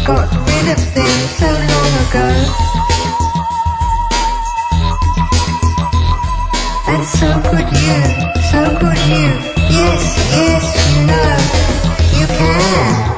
got rid of them so long ago. And so could you, so could you. Yes, yes, you know, you can.